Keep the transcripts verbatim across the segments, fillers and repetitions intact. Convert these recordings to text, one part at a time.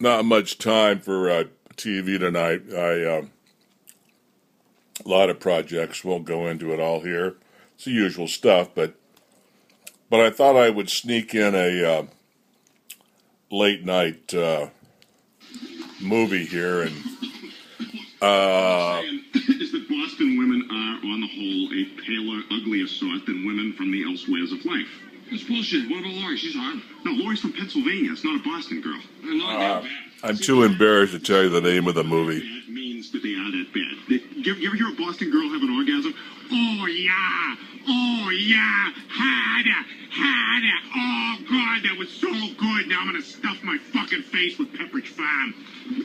not much time for uh, T V tonight. I uh, a lot of projects. Won't go into it all here. It's the usual stuff, but but I thought I would sneak in a uh, late night uh, movie here, and uh, is that Boston women are, on the whole, a paler, uglier sort than women from the elsewheres of life. That's bullshit. What about Lori? She's hot. No, Lori's from Pennsylvania. It's not a Boston girl. I know uh, that bad. I'm too embarrassed to tell you the name of the movie. That means that they are that bad. They, you, you ever hear a Boston girl have an orgasm? Oh, yeah. Oh, yeah. Harder. Harder. Oh, God, that was so good. Now I'm going to stuff my fucking face with Pepperidge Farm.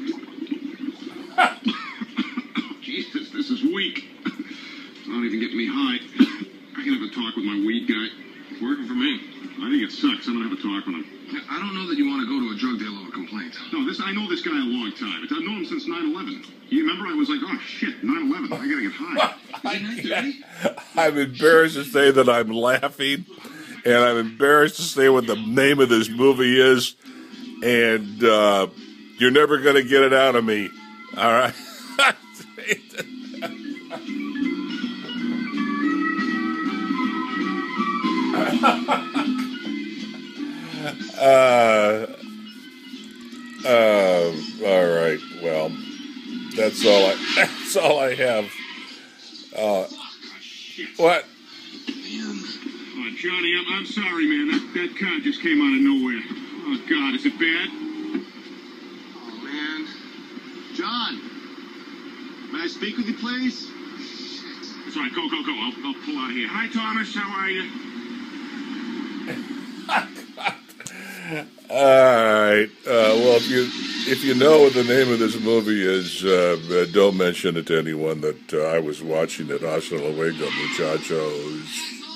Jesus, this is weak. It's not even getting me high. I can have a talk with my weed guy. It's working for me. I think it sucks. I'm going to have a talk with him. I don't know that you want to go to a drug dealer with a complaint. No, this I know this guy a long time. I've known him since nine eleven. You remember? I was like, oh, shit, nine eleven. I got to get high. I'm embarrassed to say that I'm laughing, and I'm embarrassed to say what the name of this movie is, and uh, you're never going to get it out of me. All right? uh, uh, all right. Well, that's all I. That's all I have. Uh, what? Oh, Johnny, I'm, I'm sorry, man. That, that car just came out of nowhere. Oh, God, is it bad? Oh, man. John, may I speak with you, please? That's right. Go, go, go. I'll, I'll pull out of here. Hi, Thomas. How are you? All right. Uh, well, if you if you know what the name of this movie is, uh, uh, don't mention it to anyone that uh, I was watching it. Hasta luego, muchachos.